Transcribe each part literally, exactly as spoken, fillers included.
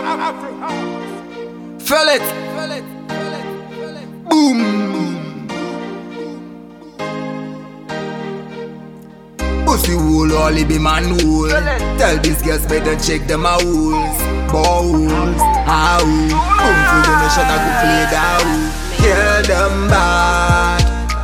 Feel it. Boom. Pussy hole, all it be man hole. Tell these girls better check them out holes. Balls, how? Boom for the nation, I go play down. Kill them bad.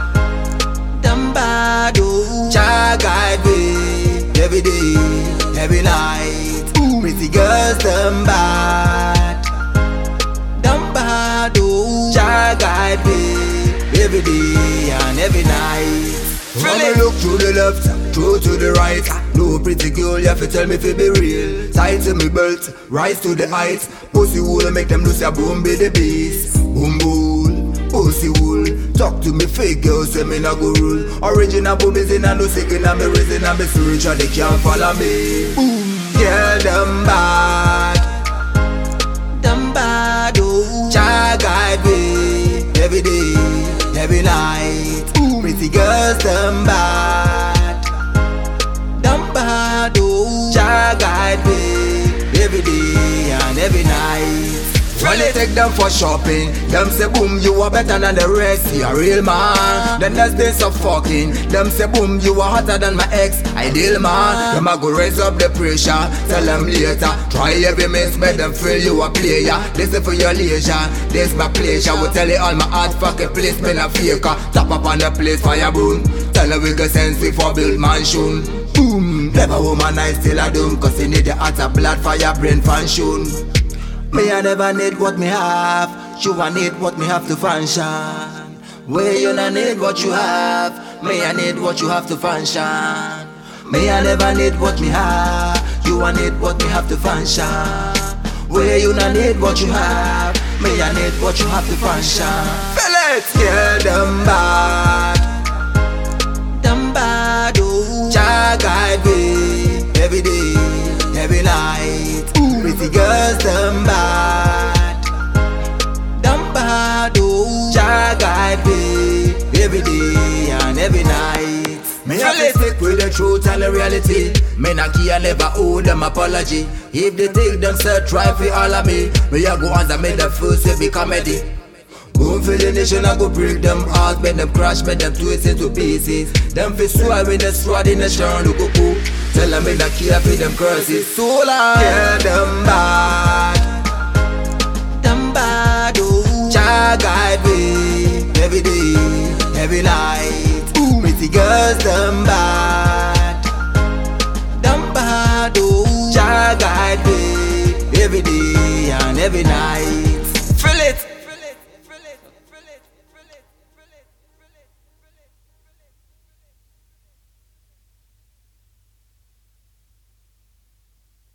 Them bad, oh. Child guide me every day, every night. Pretty girls, them bad. Them bad, oh. Child guide me every day and every night. When I look to the left, throw to the right. No pretty girl, you have to tell me if it be real. Tight to me belt, rise to the heights. Pussy hole, make them lose their boom be the beast. Boom boom, pussy hole. Talk to me fake girls, say me not go rule. Original boobies in a no second, I'm a reason, I'm a spiritual, they can't follow me. Boom, girl, them bad. Them bad, oh. Child guide me every day, every night. Pretty girls, them bad. Them bad, oh. Child guide me every day and every night. When they take them for shopping, them say boom, you are better than the rest. You a real man. Then there's days of fucking. Them say boom, you are hotter than my ex. Ideal man. Them a go raise up the pressure. Tell them later. Try every miss, make them feel you a player. This is for your leisure. This my pleasure. We tell it all my heart fucking place, me a faker. Top up on the place, fire boom. Tell her we get sense before build mansion. Boom. Clever woman, I still a doom. Cause you need the heart of blood for your brain function. Me I never need what me have. You I need what me have to function. Where you not need what you have. Me I need what you have to function. Me I never need what me have. You I need what me have to function. Where you not need what you have. Me I need what you have to function. Feel it, yeah, them bad. Them bad, oh. Child guide me every day, every night. Pretty girls, them bad. Them bad, oh. Child guide me every day and every night. Me have to stick with the truth and the reality. Me not care, never owe them apology. If they take them, sir, try for all of me. Me a go answer, make them first to be comedy. Boom for the nation, I go break them heart. Make them crash, make them twist into pieces. Them fi swallow with the sword in the shine, look up. Tell them me not care for them curses. So long, yeah, them bad. Them bad, oh. Child guide me every day, every night. Pretty girls, them bad. Them bad, oh. Child guide me every day and every night.